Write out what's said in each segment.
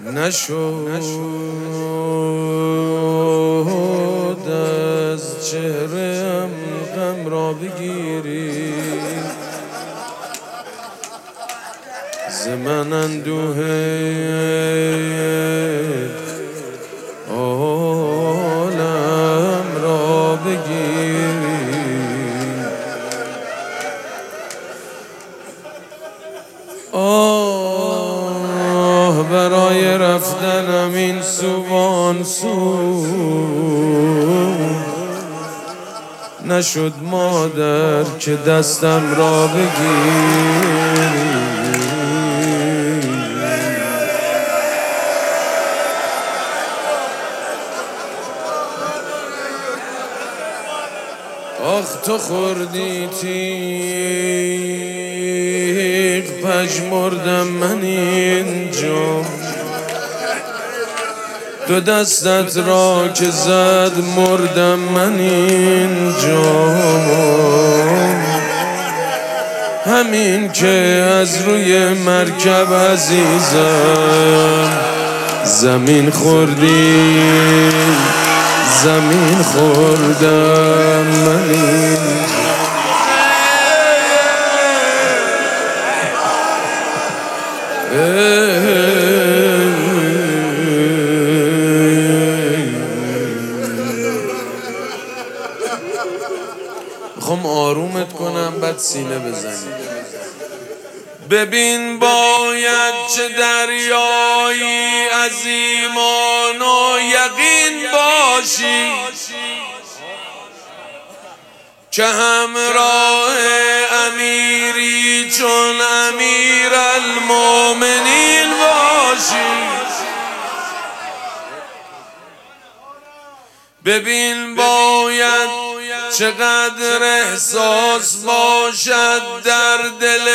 نشد از چهره‌ام غم را بگیری، ز من اندوه عالم را بگیری. آه برای رفتنم این سو وان سو، نشد مادر که دستم را بگیری. آخ تو خوردی تیغ پژمردم من اینجا، دو دستت را که زد مردم من اینجا. همین که از روی مرکب عزیزم زمین خوردی، زمین خوردم من اینجا. میخوام آرومت کنم بعد سینه بزنی. ببین باید چه دریایی از ایمان و یقین باشی که همراه امیری چون امیر المؤمنین باشی. ببین باید چقدر احساس باشد در دل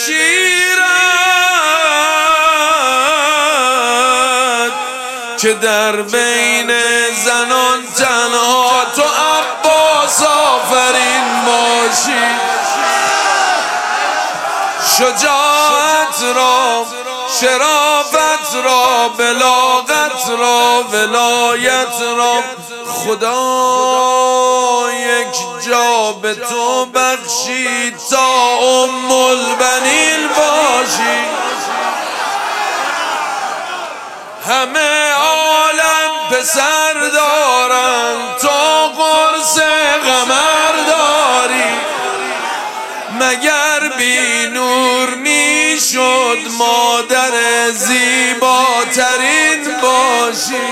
شیرت که در بین زنان تنها تو عباس آفرین باشی. شجاعت را، شرافت را، بلاغت را، ولایت را خدا یک جا به تو بخشید تا ام البنین باشی. همه عالم پسر دارن تو قرص قمر داری، مگر بی نور می شد مادر زیباترین باشی.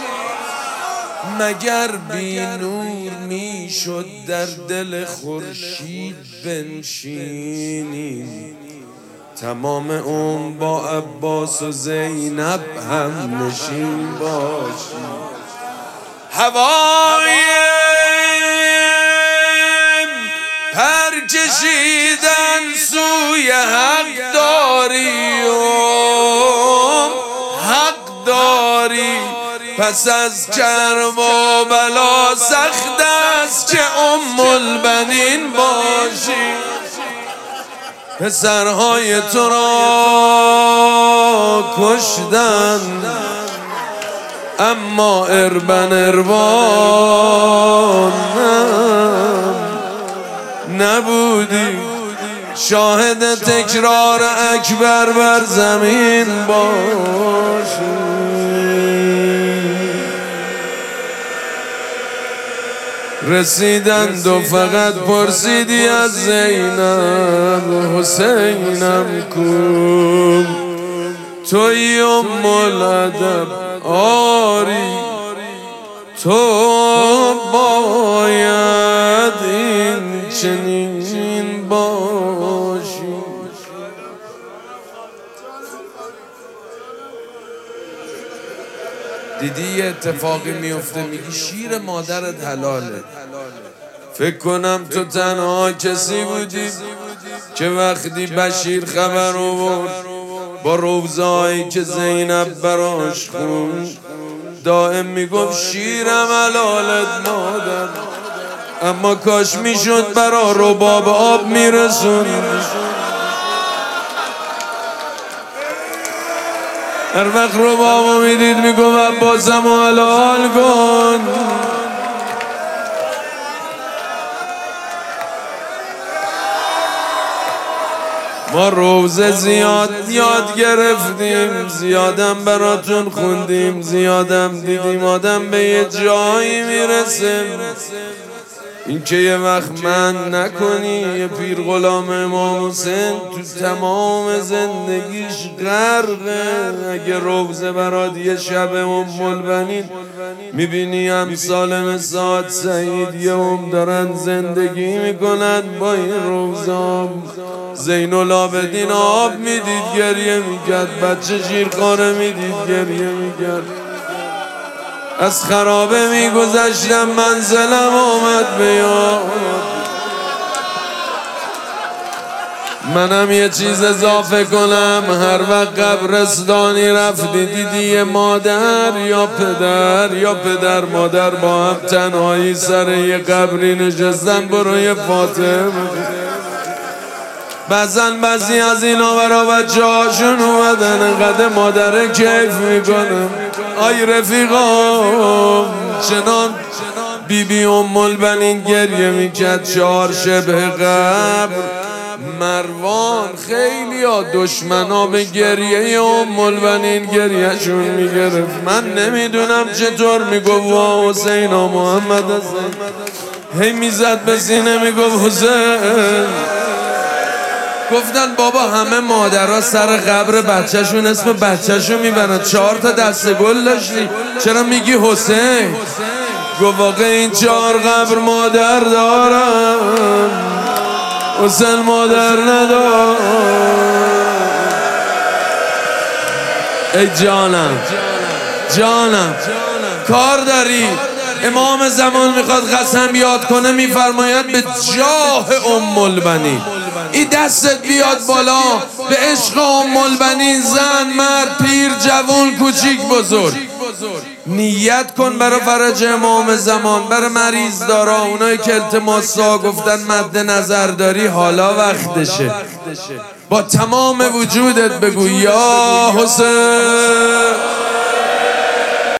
مگر بی نور می شد در دل خورشید بنشینی، تمام عمر با عباس و زینب هم نشین باشی. هوای پر کشیدن سوی حق داری و حق داری، پس از کرب و بلا سخت است که ام البنین باشی. پسرهای تو را کشتن اما اربن اربان نبودی، شاهد تکرار اکبر بر زمین باشی. رسیدند و فقط پرسیدی از زینب حسینم کو، توی ام الادب آری تو باید این چنین باشی. دیدی یه اتفاقی میفته میگی شیر مادرت حلاله. فکر کنم تو تنها کسی بودی که وقتی بشیر خبر آورد با روضه‌هایی که زینب براش خوند دائم میگفت شیرم حلالت مادر، اما کاش میشد برا رباب آب میرسون. هر وقت رو بابا میدید میگم عباسم و حلال کن. ما روزه زیاد یاد گرفتیم، زیادم براتون خوندیم، زیادم دیدیم آدم به یه جایی میرسه این که یه وقت من نکنی. یه پیر غلام امام حسین تو تمام زندگیش غرقه. اگه روزه برات یه شب البنین میبینی امثال سعد سعید یه دارن زندگی میکنن با این روزه. زین العابدین آب میدید گریه میکرد، بچه شیرخواره میدید گریه میکرد. از خرابه میگذشتم منزلم آمد به یاد. منم یه چیز اضافه کنم، هر وقت قبرستانی رفتی دیدی یه مادر یا پدر مادر با هم تنهایی سر یه قبری نشستن برای فاطمه. بعضی از اینا برا بچه هاشون اومدن انقدر مادر کیف میکنم. آی رفیقام چنان بیبی البنین گریه میکرد 4 شبه قبر. مروان خیلی ها دشمنا به گریه البنین گریهشون میگرفت. من نمیدونم چطور میگفت وا حسین و محمد حسین، هی میزد به سینه میگفت حسین. گفتن بابا همه مادرها سر قبر بچهشون اسم بچهشون میبرن، 4 تا دسته گل داشتی چرا میگی حسین؟ گفت واقع این 4 قبر مادر دارم، حسین مادر ندارم. ای جانم کار داری. امام زمان میخواد قسم یاد کنه میفرماید به جاه البنین این دستت بیاد بالا به عشق البنین، زن مرد پیر جوان کوچیک بزرگ. نیت کن برای فرج امام زمان، برای مریض دارا، اونایی که التماسا گفتن مد نظر داری حالا وقتشه. با تمام وجودت بگو یا حسین.